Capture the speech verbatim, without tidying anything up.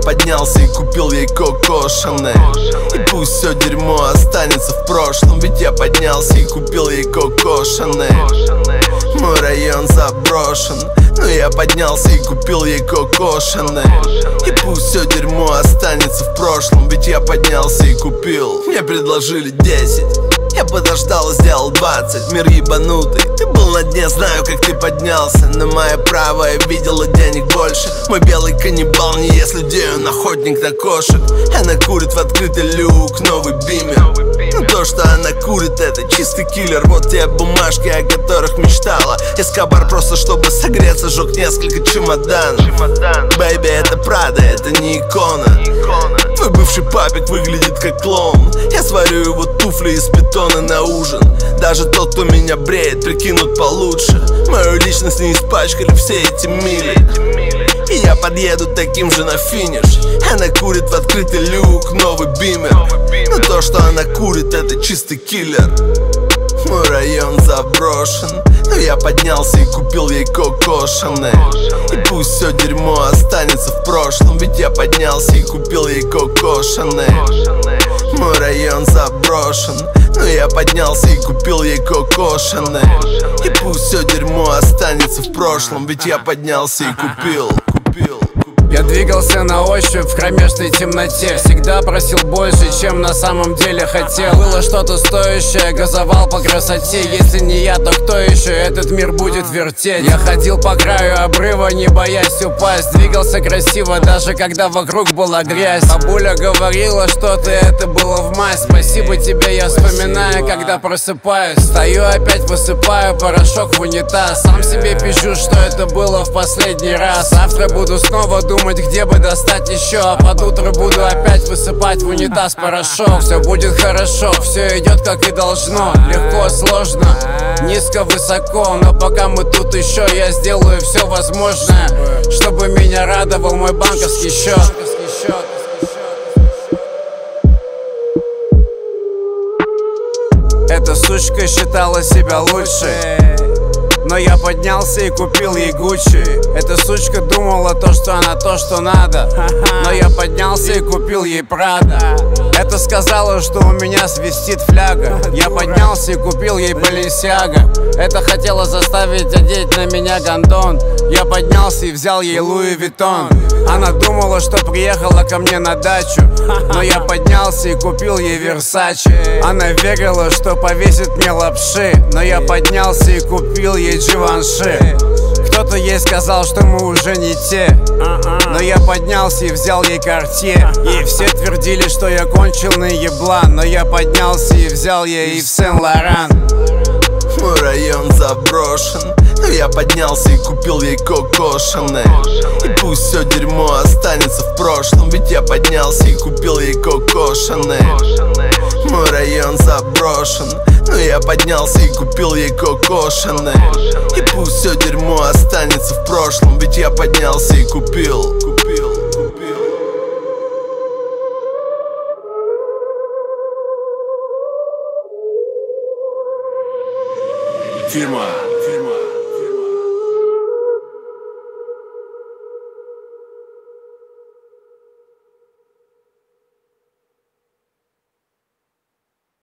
поднялся и купил ей Коко Шанель. И пусть все дерьмо останется в прошлом, ведь я поднялся и купил ей Коко Шанель. Мой район заброшен, но я поднялся и купил ей Коко Шанель. И пусть все дерьмо останется в прошлом, ведь я поднялся и купил. Мне предложили десять, я подождал и сделал двадцать. Мир ебанутый, ты был на дне, знаю, как ты поднялся. Но моя правая видела денег больше. Мой белый каннибал не ест людей, он охотник на кошек. Она курит в открытый люк, новый бимер. Но то, что она курит, это чистый киллер. Вот те бумажки, о которых мечтала. Эскобар просто, чтобы согреться, жег несколько чемоданов. Бэйби, это Прада, это не икона. Твой бывший папик выглядит как клоун. Я сварю его туфли из бетона на ужин. Даже тот, кто меня бреет, прикинут получше. Мою личность не испачкали все эти мили. И я подъеду таким же на финиш. Она курит в открытый люк, новый бимер. Но то, что она курит, это чистый киллер. Мой район заброшен, но я поднялся и купил ей Коко Шанель. И пусть все дерьмо останется в прошлом, ведь я поднялся и купил ей Коко Шанель. Мой район заброшен, но я поднялся и купил ей Коко Шанель. И пусть все дерьмо останется в прошлом, ведь я поднялся и купил, купил. Я двигался на ощупь в кромешной темноте. Всегда просил больше, чем на самом деле хотел. Было что-то стоящее, газовал по красоте. Если не я, то кто еще этот мир будет вертеть? Я ходил по краю обрыва, не боясь упасть. Двигался красиво, даже когда вокруг была грязь. Бабуля говорила, что-то это было в мазь. Спасибо тебе, я вспоминаю, когда просыпаюсь. Стою опять, высыпаю порошок в унитаз. Сам себе пищу, что это было в последний раз. Завтра буду снова думать, где бы достать еще. А под утро буду опять высыпать в унитаз порошок. Все будет хорошо, все идет как и должно. Легко, сложно, низко, высоко. Но пока мы тут еще, я сделаю все возможное, чтобы меня радовал мой банковский счет. Эта сучка считала себя лучшей, но я поднялся и купил ей Гуччи. Эта сучка думала то, что она то, что надо, но я поднялся и купил ей Прада. Это сказала, что у меня свистит фляга. Я поднялся и купил ей Баленсиага. Это хотела заставить одеть на меня гондон. Я поднялся и взял ей Луи Виттон. Она думала, что приехала ко мне на дачу, но я поднялся и купил ей Версачи. Она верила, что повесит мне лапши, но я поднялся и купил ей Givenchy. Кто-то ей сказал, что мы уже не те, но я поднялся и взял ей Cartier. И все твердили, что я кончил на еблан, но я поднялся и взял ей Yves Saint Laurent. Мой район заброшен, но я поднялся и купил ей Коко Шанель. И пусть все дерьмо останется в прошлом, ведь я поднялся и купил ей Коко Шанель. Мой район заброшен, но я поднялся и купил ей Коко Шанель. И пусть все дерьмо останется в прошлом, ведь я поднялся и купил, купил, купил. Фирма